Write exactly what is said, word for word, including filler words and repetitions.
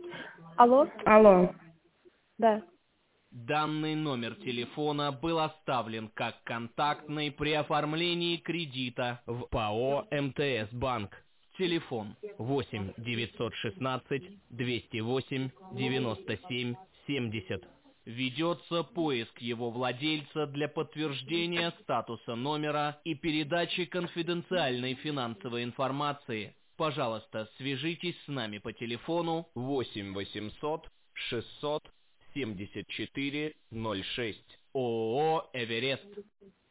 Алло? Алло. Да. Данный номер телефона был оставлен как контактный при оформлении кредита в ПАО МТС Банк. Телефон восемь девятьсот шестнадцать двести восемь девяносто семь семьдесят. Ведется поиск его владельца для подтверждения статуса номера и передачи конфиденциальной финансовой информации. Пожалуйста, свяжитесь с нами по телефону восемь восемьсот шестьсот семьдесят четыре ноль шесть. ООО «Эверест».